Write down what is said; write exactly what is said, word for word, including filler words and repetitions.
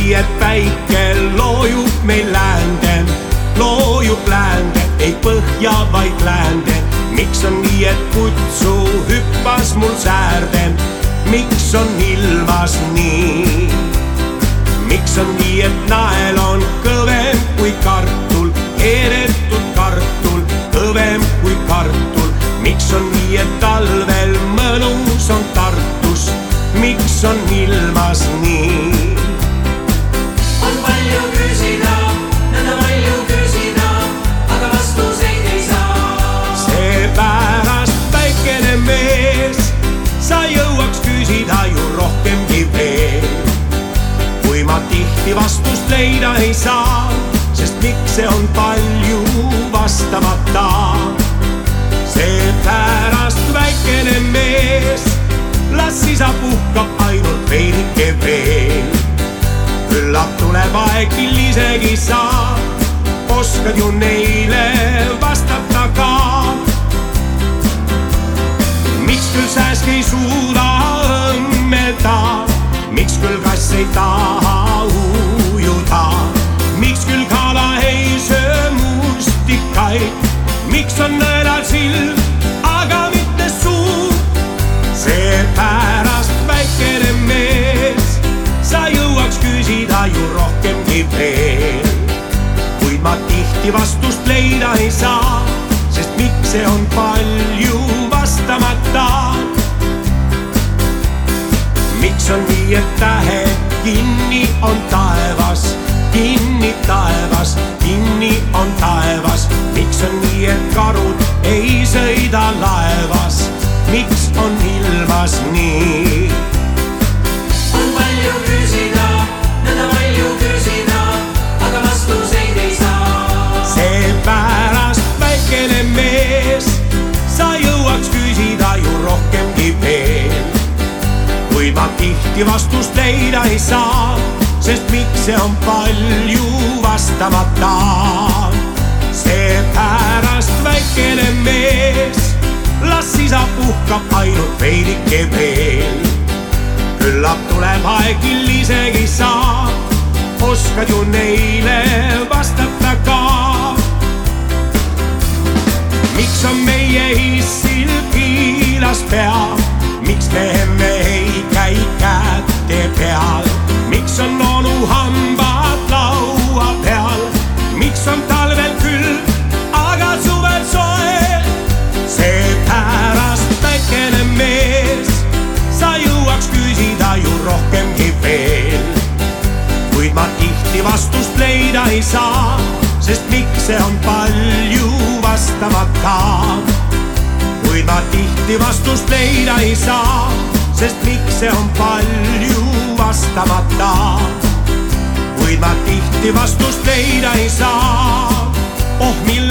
nii, et päike loojub meil läände, loojub läände, ei põhja, vaid läände. Miks on nii, et kutsu hüppas mul säärde, miks on ilmas nii? Miks on nii, et nael on kõvem kui kartul, keeretud kartul, kõvem kui kartul? Miks on nii, et talvel mõnus on Tartus, miks on ilmas nii? On palju küsida, nõnda palju küsida, aga vastuseid ei saa. Seepärast väikene mees, sa jõuaks küsida ju rohkemgi veel. Kui ma tihti vastust leida ei saa, sest miks see on palju vastamata. Seepärast väikene mees, las isa puhkab ainult veidike veel. Küllap tuleb aeg, mil isegi sa oskad ju neile vastata ka. Miks küll sääsk ei suuda õmmelda, miks küll kass ei taha ujuda, miks küll kala ei söö mustikaid, miks on nõelal silm, aga mitte suu. Seepärast väikene mees, sa jõuaks küsida ju rohkemgi veel. Kuid ma tihti vastust leida ei saa, sest miks see on palju vastamata. Miks on nii, et tähed kinni on taevas, kinni taevas, kinni on taevas? Miks on nii, et karud ei sõida laevas, miks on ilmas nii? On palju küsida, nõnda palju küsida, aga vastuseid ei saa. Seepärast väikene mees, sa jõuaks küsida ju rohkemgi veel. Kuid ma tihti vastust leida ei saa, sest miks see on palju vastamata. Seepärast väikene mees, las isa puhkab ainult veidike veel. Küllap tuleb aeg, mil isegi sa oskad ju neile vastata ka. Miks on meie issil kiilas pea, miks teeme ei käi käte peal? Miks on onu hambad laua peal? Miks on talvel külm, aga suvel soe? Seepärast väikene mees, sa jõuaks küsida ju rohkemgi veel. Kuid ma tihti vastust leida ei saa, sest miks see on palju vastamata. Kuid ma tihti vastust leida ei saa, sest miks see on palju vastamata. Kuid ma tihti vastust leida ei saa, oh mil